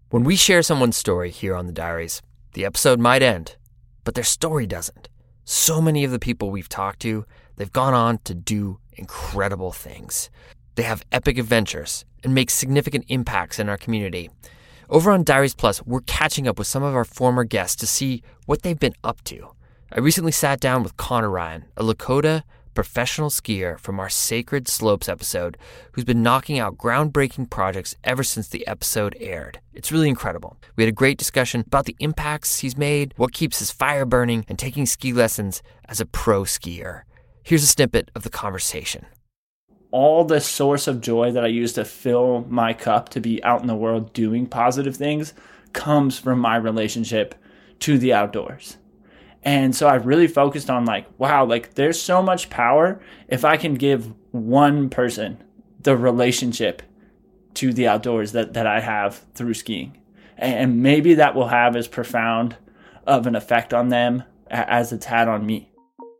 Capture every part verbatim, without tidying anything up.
When we share someone's story here on The Diaries, the episode might end, but their story doesn't. So many of the people we've talked to, they've gone on to do incredible things. They have epic adventures and make significant impacts in our community. Over on Diaries Plus, we're catching up with some of our former guests to see what they've been up to. I recently sat down with Connor Ryan, a Lakota professional skier from our Sacred Slopes episode, who's been knocking out groundbreaking projects ever since the episode aired. It's really incredible. We had a great discussion about the impacts he's made, what keeps his fire burning, and taking ski lessons as a pro skier. Here's a snippet of the conversation. All the source of joy that I use to fill my cup to be out in the world doing positive things comes from my relationship to the outdoors. And so I really focused on like, wow, like there's so much power if I can give one person the relationship to the outdoors that, that I have through skiing. And maybe that will have as profound of an effect on them as it's had on me.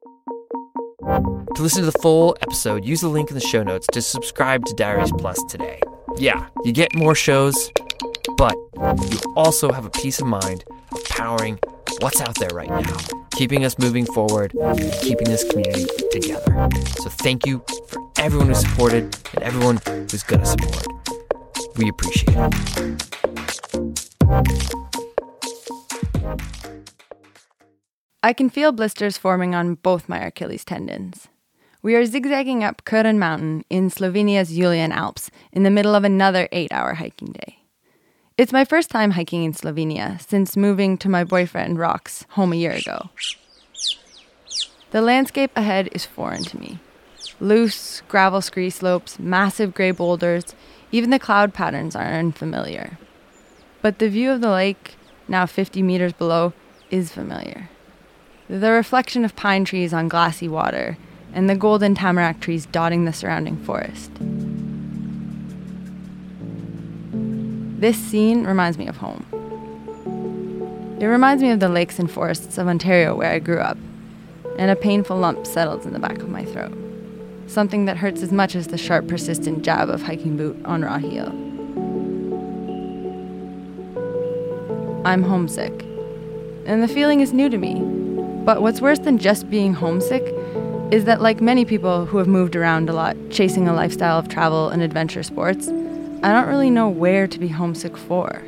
To listen to the full episode, use the link in the show notes to subscribe to Diaries Plus today. Yeah, you get more shows, but you also have a peace of mind of powering what's out there right now, keeping us moving forward, keeping this community together. So thank you for everyone who supported and everyone who's going to support. We appreciate it. I can feel blisters forming on both my Achilles tendons. We are zigzagging up Kuren Mountain in Slovenia's Julian Alps in the middle of another eight-hour hiking day. It's my first time hiking in Slovenia since moving to my boyfriend Rock's home a year ago. The landscape ahead is foreign to me. Loose gravel scree slopes, massive gray boulders, even the cloud patterns are unfamiliar. But the view of the lake, now fifty meters below, is familiar. The reflection of pine trees on glassy water and the golden tamarack trees dotting the surrounding forest. This scene reminds me of home. It reminds me of the lakes and forests of Ontario where I grew up, and a painful lump settles in the back of my throat. Something that hurts as much as the sharp, persistent jab of hiking boot on raw heel. I'm homesick, and the feeling is new to me. But what's worse than just being homesick is that, like many people who have moved around a lot, chasing a lifestyle of travel and adventure sports, I don't really know where to be homesick for.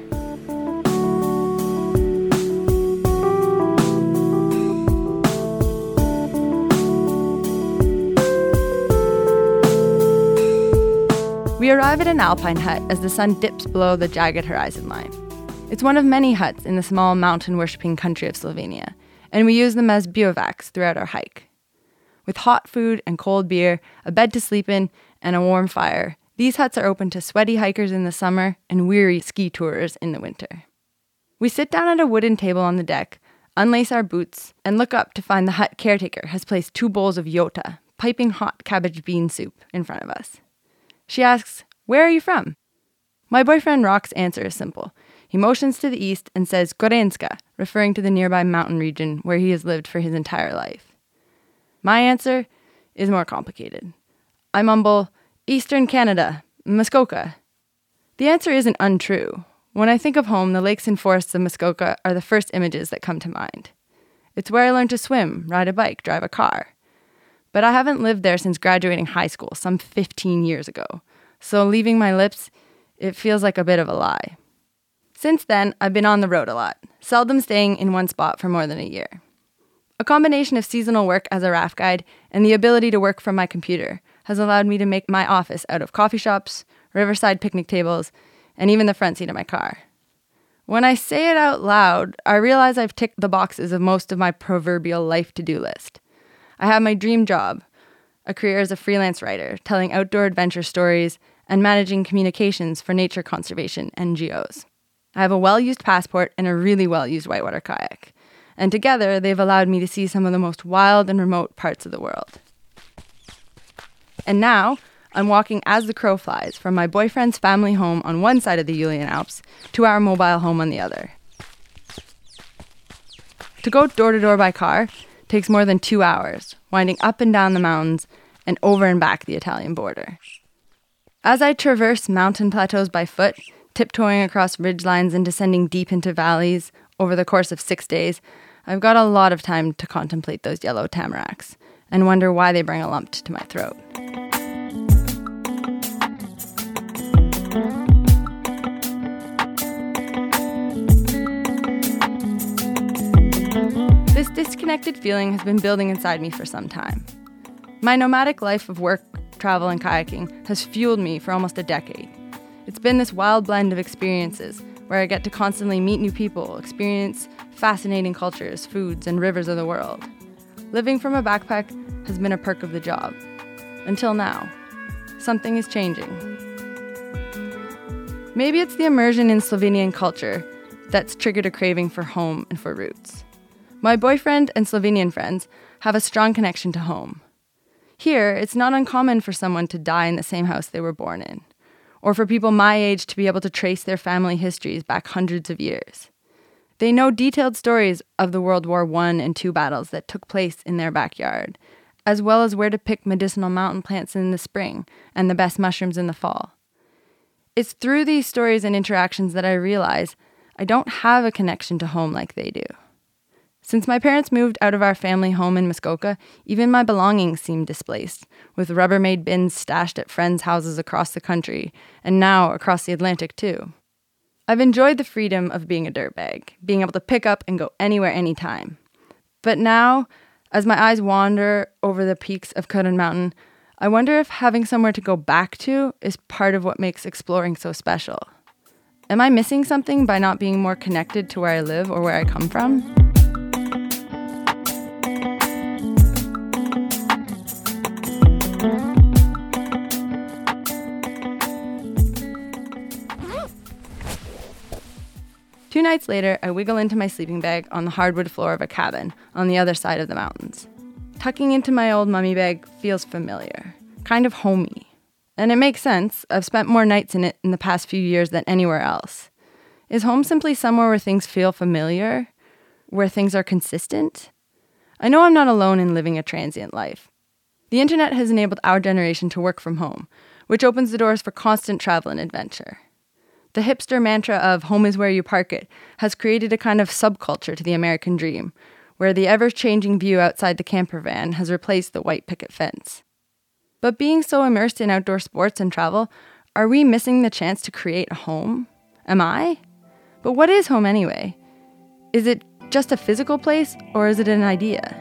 We arrive at an alpine hut as the sun dips below the jagged horizon line. It's one of many huts in the small mountain-worshipping country of Slovenia, and we use them as bivouacs throughout our hike. With hot food and cold beer, a bed to sleep in, and a warm fire, these huts are open to sweaty hikers in the summer and weary ski tourers in the winter. We sit down at a wooden table on the deck, unlace our boots, and look up to find the hut caretaker has placed two bowls of jota, piping hot cabbage bean soup, in front of us. She asks, "Where are you from?" My boyfriend Rock's answer is simple. He motions to the east and says Gorenska, referring to the nearby mountain region where he has lived for his entire life. My answer is more complicated. I mumble, "Eastern Canada, Muskoka." The answer isn't untrue. When I think of home, the lakes and forests of Muskoka are the first images that come to mind. It's where I learned to swim, ride a bike, drive a car. But I haven't lived there since graduating high school some fifteen years ago, so leaving my lips, it feels like a bit of a lie. Since then, I've been on the road a lot, seldom staying in one spot for more than a year. A combination of seasonal work as a raft guide and the ability to work from my computer has allowed me to make my office out of coffee shops, riverside picnic tables, and even the front seat of my car. When I say it out loud, I realize I've ticked the boxes of most of my proverbial life to-do list. I have my dream job, a career as a freelance writer, telling outdoor adventure stories and managing communications for nature conservation N G Os. I have a well-used passport and a really well-used whitewater kayak, and together they've allowed me to see some of the most wild and remote parts of the world. And now, I'm walking as the crow flies from my boyfriend's family home on one side of the Julian Alps to our mobile home on the other. To go door to door by car takes more than two hours, winding up and down the mountains and over and back the Italian border. As I traverse mountain plateaus by foot, tiptoeing across ridgelines and descending deep into valleys over the course of six days, I've got a lot of time to contemplate those yellow tamaracks and wonder why they bring a lump to my throat. This disconnected feeling has been building inside me for some time. My nomadic life of work, travel, and kayaking has fueled me for almost a decade. It's been this wild blend of experiences where I get to constantly meet new people, experience fascinating cultures, foods, and rivers of the world. Living from a backpack has been a perk of the job. Until now. Something is changing. Maybe it's the immersion in Slovenian culture that's triggered a craving for home and for roots. My boyfriend and Slovenian friends have a strong connection to home. Here, it's not uncommon for someone to die in the same house they were born in, or for people my age to be able to trace their family histories back hundreds of years. They know detailed stories of the World War One and Two battles that took place in their backyard, as well as where to pick medicinal mountain plants in the spring and the best mushrooms in the fall. It's through these stories and interactions that I realize I don't have a connection to home like they do. Since my parents moved out of our family home in Muskoka, even my belongings seem displaced, with Rubbermaid bins stashed at friends' houses across the country, and now across the Atlantic too. I've enjoyed the freedom of being a dirtbag, being able to pick up and go anywhere, anytime. But now, as my eyes wander over the peaks of Curran Mountain, I wonder if having somewhere to go back to is part of what makes exploring so special. Am I missing something by not being more connected to where I live or where I come from? Two nights later, I wiggle into my sleeping bag on the hardwood floor of a cabin on the other side of the mountains. Tucking into my old mummy bag feels familiar, kind of homey. And it makes sense. I've spent more nights in it in the past few years than anywhere else. Is home simply somewhere where things feel familiar? Where things are consistent? I know I'm not alone in living a transient life. The internet has enabled our generation to work from home, which opens the doors for constant travel and adventure. The hipster mantra of home is where you park it has created a kind of subculture to the American dream, where the ever-changing view outside the camper van has replaced the white picket fence. But being so immersed in outdoor sports and travel, are we missing the chance to create a home? Am I? But what is home anyway? Is it just a physical place, or is it an idea?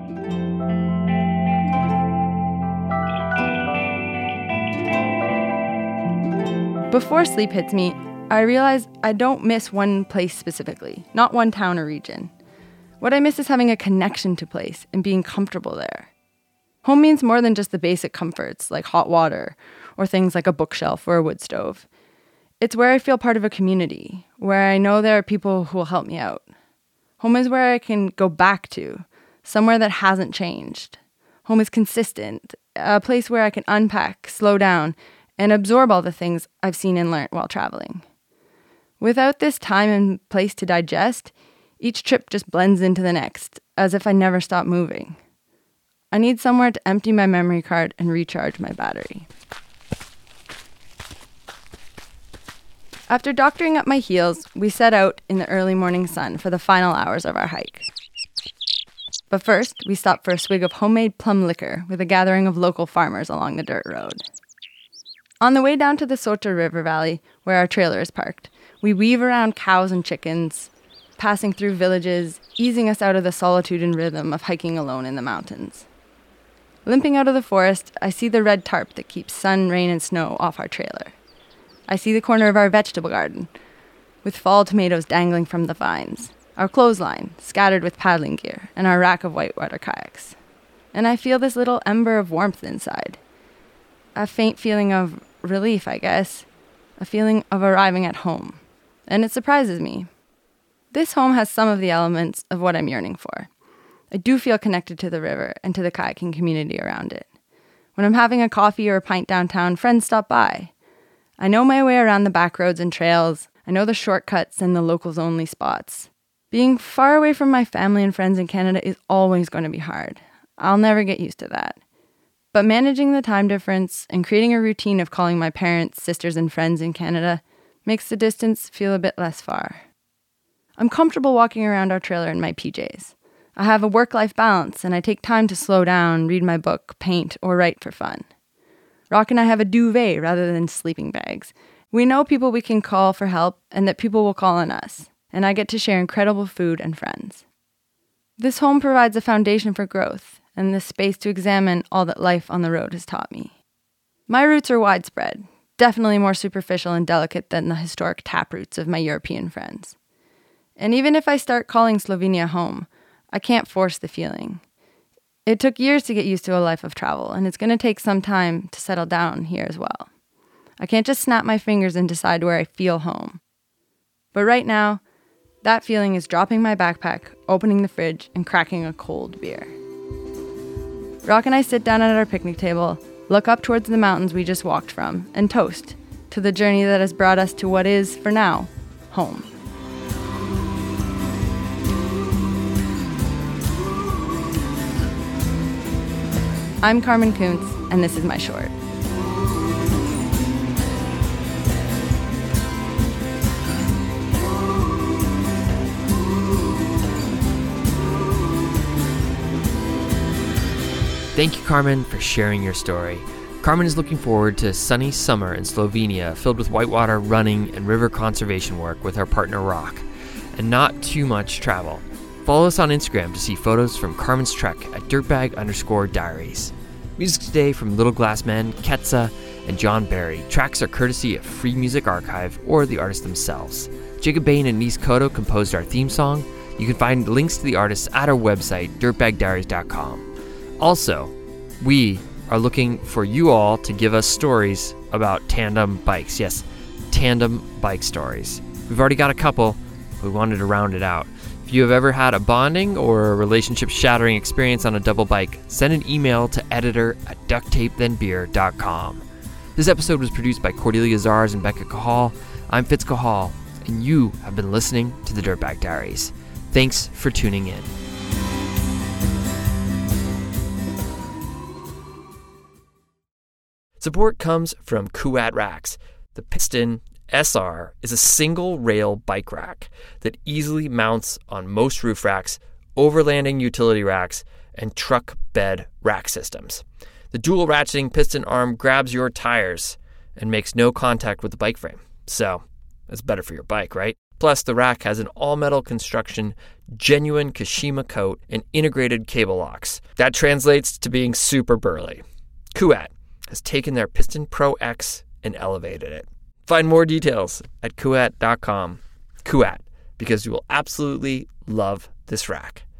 Before sleep hits me, I realize I don't miss one place specifically, not one town or region. What I miss is having a connection to place and being comfortable there. Home means more than just the basic comforts like hot water or things like a bookshelf or a wood stove. It's where I feel part of a community, where I know there are people who will help me out. Home is where I can go back to, somewhere that hasn't changed. Home is consistent, a place where I can unpack, slow down, and absorb all the things I've seen and learned while traveling. Without this time and place to digest, each trip just blends into the next, as if I never stop moving. I need somewhere to empty my memory card and recharge my battery. After doctoring up my heels, we set out in the early morning sun for the final hours of our hike. But first, we stopped for a swig of homemade plum liquor with a gathering of local farmers along the dirt road. On the way down to the Sota River Valley, where our trailer is parked, we weave around cows and chickens, passing through villages, easing us out of the solitude and rhythm of hiking alone in the mountains. Limping out of the forest, I see the red tarp that keeps sun, rain, and snow off our trailer. I see the corner of our vegetable garden, with fall tomatoes dangling from the vines, our clothesline scattered with paddling gear, and our rack of whitewater kayaks. And I feel this little ember of warmth inside. A faint feeling of relief, I guess. A feeling of arriving at home. And it surprises me. This home has some of the elements of what I'm yearning for. I do feel connected to the river and to the kayaking community around it. When I'm having a coffee or a pint downtown, friends stop by. I know my way around the back roads and trails. I know the shortcuts and the locals-only spots. Being far away from my family and friends in Canada is always going to be hard. I'll never get used to that. But managing the time difference and creating a routine of calling my parents, sisters, and friends in Canada, makes the distance feel a bit less far. I'm comfortable walking around our trailer in my P Js. I have a work-life balance, and I take time to slow down, read my book, paint, or write for fun. Rock and I have a duvet rather than sleeping bags. We know people we can call for help and that people will call on us, and I get to share incredible food and friends. This home provides a foundation for growth and the space to examine all that life on the road has taught me. My roots are widespread, definitely more superficial and delicate than the historic taproots of my European friends. And even if I start calling Slovenia home, I can't force the feeling. It took years to get used to a life of travel, and it's going to take some time to settle down here as well. I can't just snap my fingers and decide where I feel home. But right now, that feeling is dropping my backpack, opening the fridge, and cracking a cold beer. Rock and I sit down at our picnic table, look up towards the mountains we just walked from, and toast to the journey that has brought us to what is, for now, home. I'm Carmen Kuntz, and this is my short. Thank you, Carmen, for sharing your story. Carmen is looking forward to a sunny summer in Slovenia filled with whitewater running and river conservation work with our partner Rock, and not too much travel. Follow us on Instagram to see photos from Carmen's trek at dirtbag underscore diaries. Music today from Little Glass Men, Ketsa, and John Barry. Tracks are courtesy of Free Music Archive or the artists themselves. Jacob Bain and Nis Cotto composed our theme song. You can find links to the artists at our website, dirtbag diaries dot com. Also, we are looking for you all to give us stories about tandem bikes. Yes, tandem bike stories. We've already got a couple. We wanted to round it out. If you have ever had a bonding or a relationship-shattering experience on a double bike, send an email to editor at duct tape then beer dot com. This episode was produced by Cordelia Zars and Becca Cahal. I'm Fitz Cahal, and you have been listening to the Dirtbag Diaries. Thanks for tuning in. Support comes from Kuat Racks. The Piston S R is a single-rail bike rack that easily mounts on most roof racks, overlanding utility racks, and truck bed rack systems. The dual ratcheting piston arm grabs your tires and makes no contact with the bike frame. So, it's better for your bike, right? Plus, the rack has an all-metal construction, genuine Kashima coat, and integrated cable locks. That translates to being super burly. Kuat has taken their Piston Pro X and elevated it. Find more details at kuat dot com. Kuat, because you will absolutely love this rack.